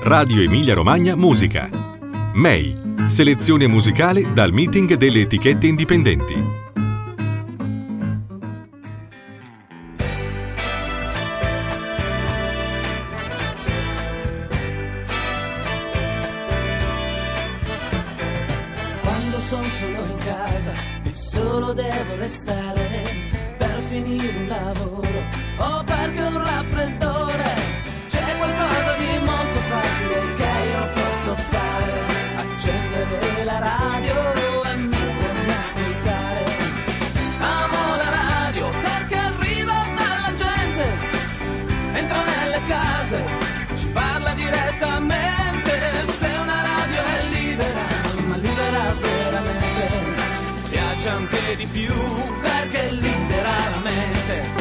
Radio Emilia Romagna Musica. MEI, selezione musicale dal meeting delle etichette indipendenti. Quando sono solo in casa e solo devo restare per finire un lavoro o perché ho un raffreddore, c'è qualcosa di molto facile che io posso fare: accendere la radio e mettermi a ascoltare. Amo la radio perché arriva dalla gente, entra nelle case, ci parla direttamente. Se una radio è libera, ma libera veramente, piace anche di più perché libera la mente.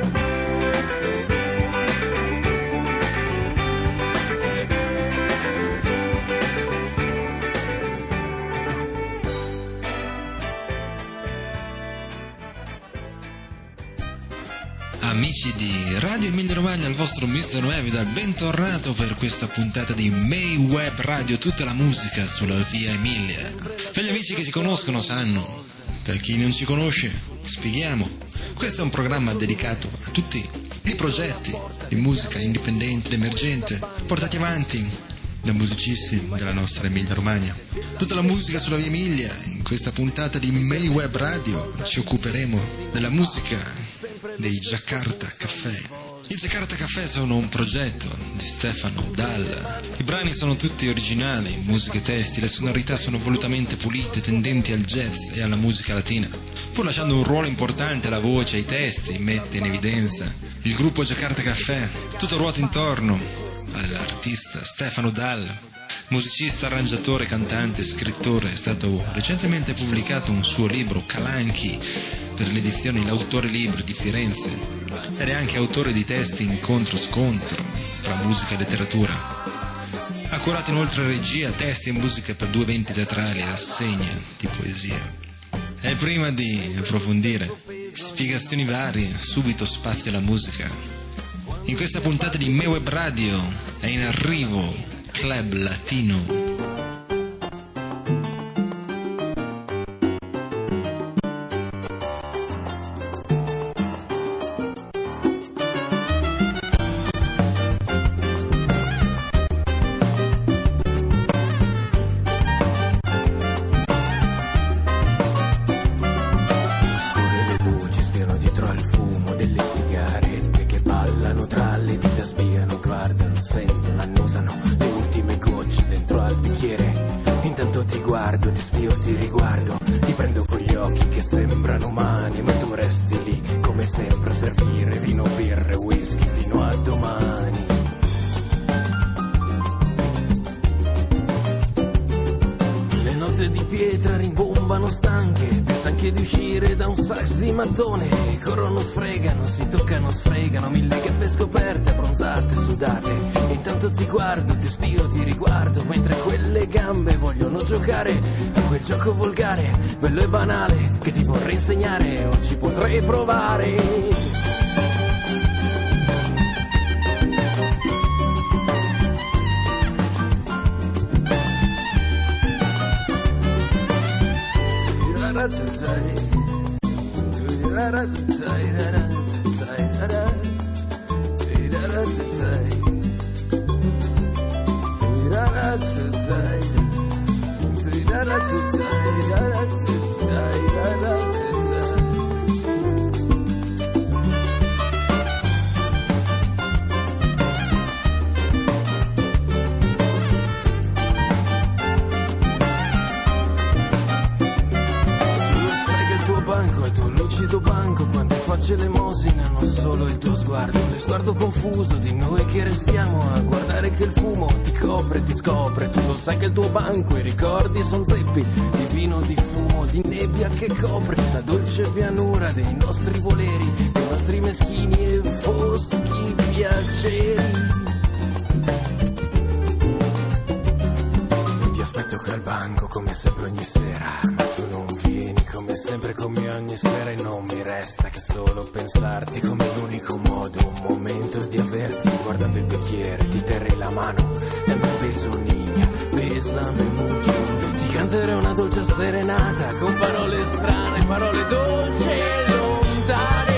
Amici di Radio Emilia Romagna, al vostro Mr. Noè vi dà il bentornato per questa puntata di MEI Web Radio, tutta la musica sulla via Emilia. Per gli amici che ci conoscono sanno, per chi non ci conosce spieghiamo. Questo è un programma dedicato a tutti i progetti di musica indipendente, emergente, portati avanti da musicisti della nostra Emilia Romagna. Tutta la musica sulla via Emilia. In questa puntata di MEI Web Radio ci occuperemo della musica dei Jakarta Café. I Jakarta Café sono un progetto di Stefano Dal. I brani sono tutti originali, musiche e testi, le sonorità sono volutamente pulite, tendenti al jazz e alla musica latina, pur lasciando un ruolo importante alla voce e ai testi. Mette in evidenza il gruppo Jakarta Café. Tutto ruota intorno all'artista Stefano Dal, musicista, arrangiatore, cantante, scrittore. È stato recentemente pubblicato un suo libro, Calanchi, per l'edizione L'autore libro di Firenze, ed è anche autore di testi incontro-scontro tra musica e letteratura. Ha curato inoltre regia, testi e musica per 2 eventi teatrali e rassegne di poesia. E prima di approfondire spiegazioni varie, subito spazio alla musica. In questa puntata di MEI Web Radio è in arrivo Club Latino. Corrono, sfregano, si toccano, sfregano, 1000 gambe scoperte, abbronzate, sudate. Intanto ti guardo, ti spio, ti riguardo, mentre quelle gambe vogliono giocare a quel gioco volgare, bello e banale, che ti vorrei insegnare, o ci potrei provare. L'elemosina, non solo il tuo sguardo, lo sguardo confuso di noi che restiamo a guardare che il fumo ti copre, ti scopre. Tu lo sai che il tuo banco, i ricordi son zeppi di vino, di fumo, di nebbia che copre la dolce pianura dei nostri voleri, dei nostri meschini e foschi piaceri. aspetto che al banco come sempre ogni sera, ma tu non vieni come sempre come ogni sera, e non mi resta che solo pensarti come l'unico modo, un momento di averti. Guardando il bicchiere ti terrei la mano, nel mio beso niña, bésame mucho. Ti canterei una dolce serenata con parole strane, parole dolci e lontane.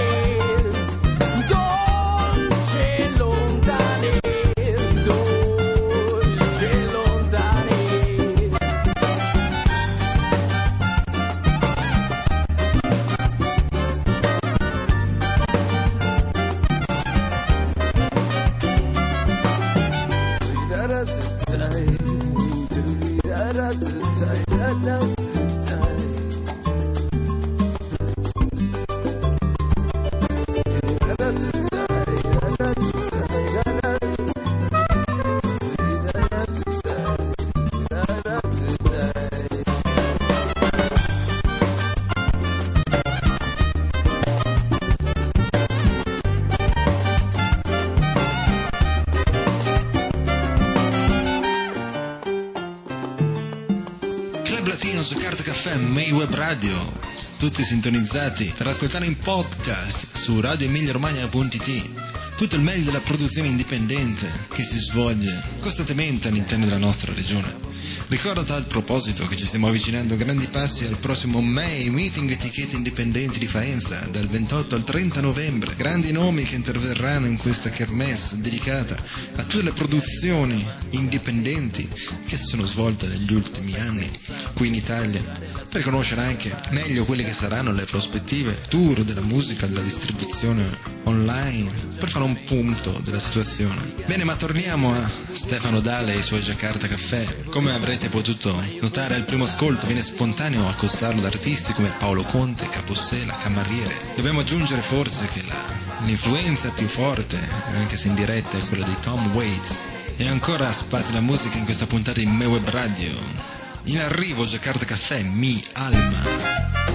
May Web Radio, tutti sintonizzati per ascoltare in podcast su radioemiliaromagna.it tutto il meglio della produzione indipendente che si svolge costantemente all'interno della nostra regione. Ricordo a tal proposito che ci stiamo avvicinando a grandi passi al prossimo May Meeting Etichette Indipendenti di Faenza dal 28 al 30 novembre. Grandi nomi che interverranno in questa kermesse dedicata a tutte le produzioni indipendenti che si sono svolte negli ultimi anni qui in Italia, per conoscere anche meglio quelle che saranno le prospettive tour della musica, della distribuzione online, per fare un punto della situazione. Bene, ma torniamo a Stefano Dale e i suoi Jakarta Caffè. Come avrete potuto notare al primo ascolto, viene spontaneo accostarlo da artisti come Paolo Conte, Capossela, Camariere. Dobbiamo aggiungere forse che l'influenza più forte, anche se indiretta, è quella di Tom Waits. E ancora spazio alla musica in questa puntata di May Web Radio. In arrivo Jakarta Caffè, Mi Alma.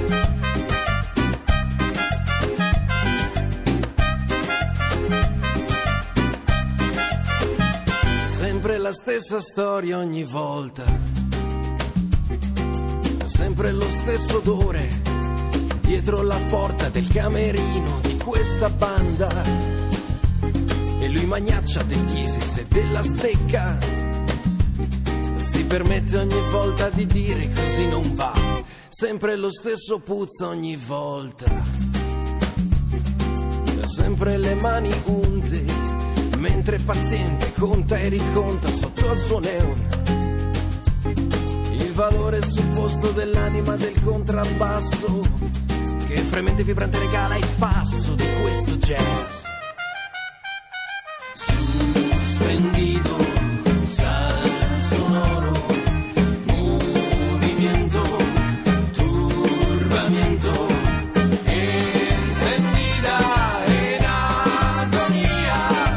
Sempre la stessa storia ogni volta, sempre lo stesso odore dietro la porta del camerino di questa banda, e lui magnaccia del Isis e della stecca, si permette ogni volta di dire così non va, sempre lo stesso puzzo ogni volta, sempre le mani unte, mentre paziente conta e riconta sotto il suo neon il valore supposto dell'anima del contrabbasso, che fremente e vibrante regala il passo di questo jazz. Suspendido, sal sonoro, movimiento, turbamiento, encendida en agonía,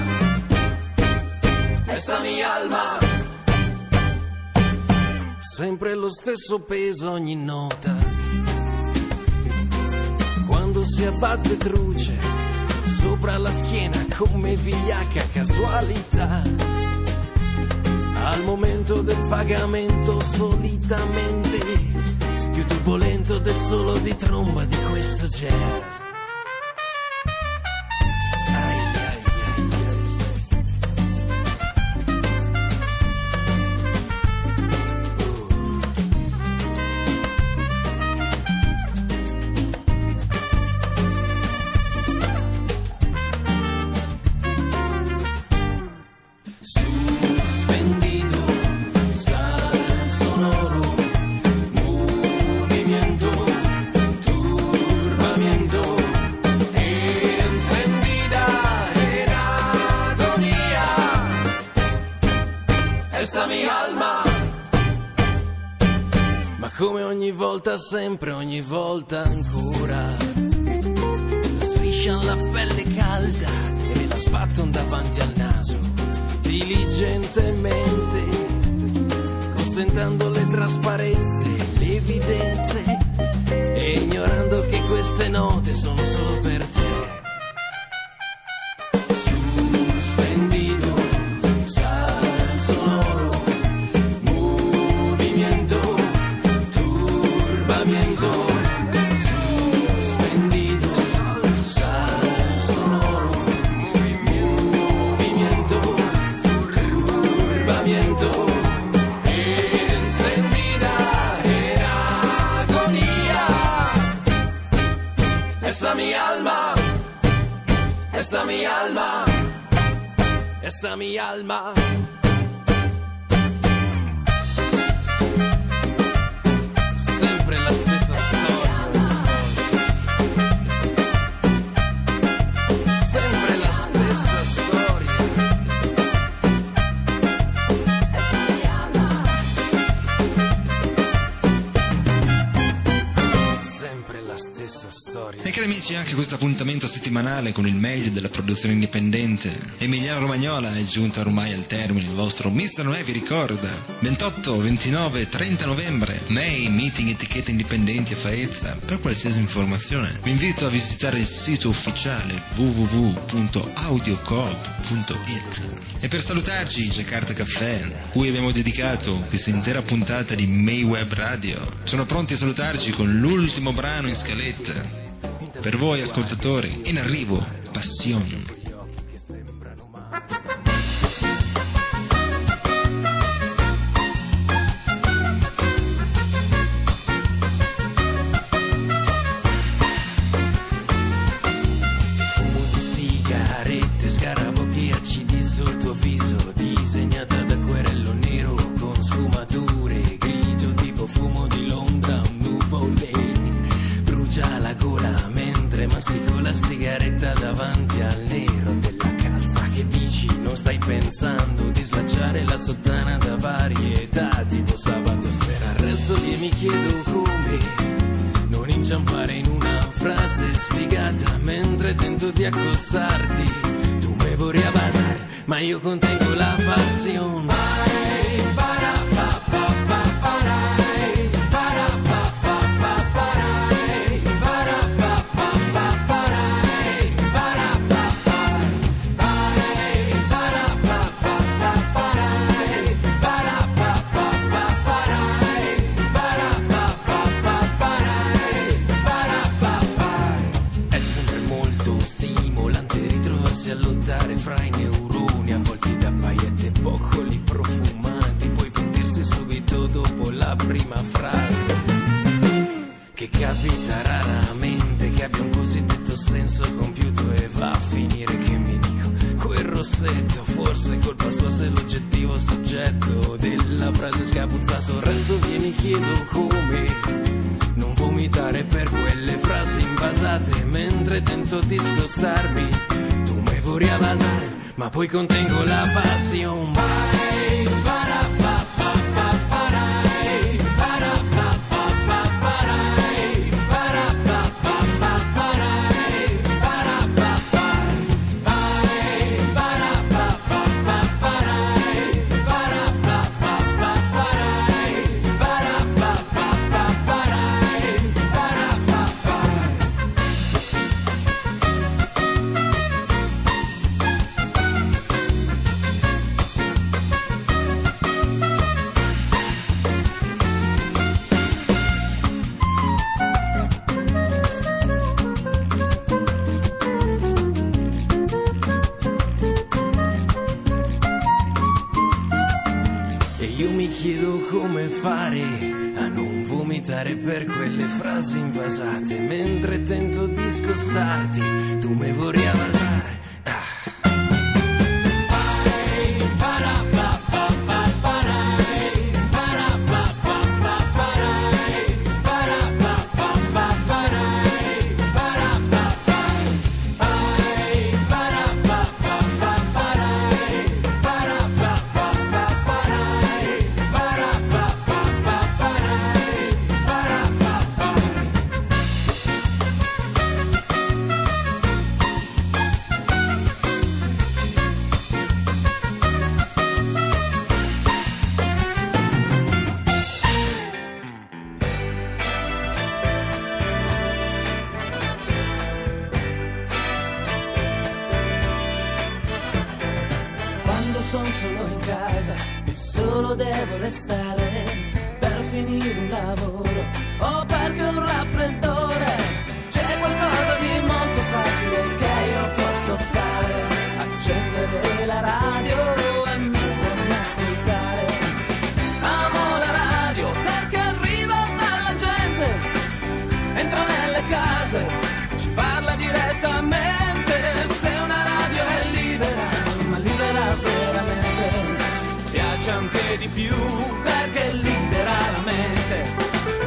esta mi alma. Sempre lo stesso peso ogni nota, quando si abbatte truce sopra la schiena come vigliacca casualità, al momento del pagamento solitamente più turbolento del solo di tromba di questo jazz. Come ogni volta, sempre, ogni volta ancora, striscian la pelle calda e me la sbatton davanti al naso, diligentemente, costentando le trasparenze, le evidenze, e ignorando che queste note sono solo per te. Suspendido, sal sonoro, movimiento, esta mi alma. Sempre la stessa storia, sempre la stessa storia. Sempre la stessa storia. E cari amici, anche questo appuntamento settimanale con il meglio della produzione indipendente emiliano romagnola è giunto ormai al termine. Il vostro Mr. Noè vi ricorda: 28, 29 e 30 novembre May, meeting etichette indipendenti a Faezza. Per qualsiasi informazione vi invito a visitare il sito ufficiale www.audiocoop.it. E per salutarci Jakarta Caffè, cui abbiamo dedicato questa intera puntata di May Web Radio, sono pronti a salutarci con l'ultimo brano in scaletta. Per voi ascoltatori, in arrivo, Passion. Disegnata da querello nero con sfumature grigio tipo fumo di Londra, un nuvole brucia la gola mentre mastico la sigaretta davanti al nero della calza. Che dici, non stai pensando di slacciare la sottana da varietà tipo sabato sera? Resto lì e mi chiedo come non inciampare in una frase sfigata mentre tento di accostarti. Tu me vorrei abasare, ma io contengo la passione. È sempre molto stimolante ritrovarsi a lottare fra i neuroni avvolti da paillette e boccoli profumati, poi pentirsi subito dopo la prima frase, che capita raramente che abbia un cosiddetto senso compiuto e va a finire che mi dico quel rossetto, forse colpa sua se l'oggettivo soggetto della frase scapuzzato. Resto via e mi chiedo come non vomitare per quelle frasi invasate mentre tento di scostarmi. Tu me vorrei avasare, ma poi contengo la passione. Per quelle frasi invasate mentre tento di scostarti. Tu me vorrei avasare. Son solo in casa e solo devo restare per finire un lavoro o perché ho un raffreddore. C'è qualcosa di molto facile che io posso fare: accendere la radio e mettermi a ascoltare. Amo la radio perché arriva dalla gente, entra nelle case, ci parla direttamente. Se una radio è libera, ma libera piace anche di più perché libera la mente.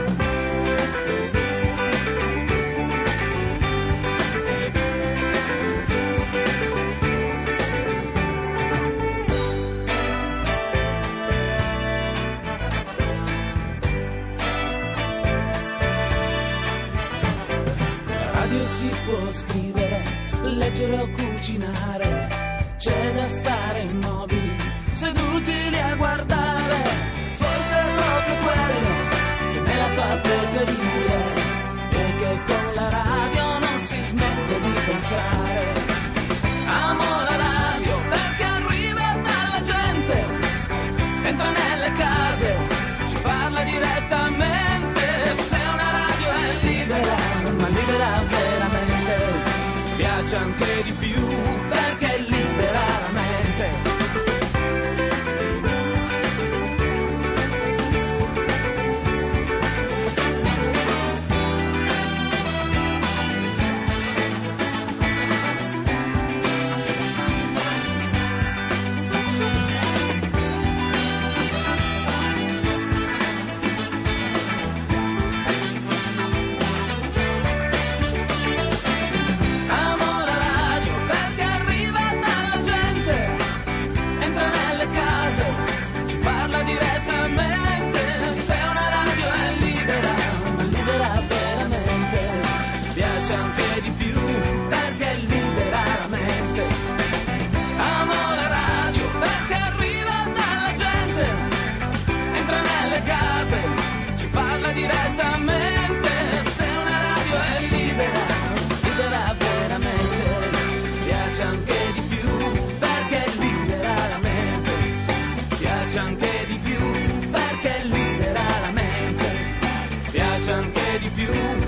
Si può scrivere, leggere o cucinare, c'è da stare immobili, seduti lì a guardare, forse è proprio quello che me la fa preferire, e che con la radio non si smette di pensare. Amo la radio perché arriva dalla gente, entra nelle case, ci parla direttamente, se una radio è libera, ma libera veramente, piace anche di più perché libera la mente. Direttamente, se una radio è libera, libera veramente, piace anche di più perché libera la mente, piace anche di più perché libera la mente, piace anche di più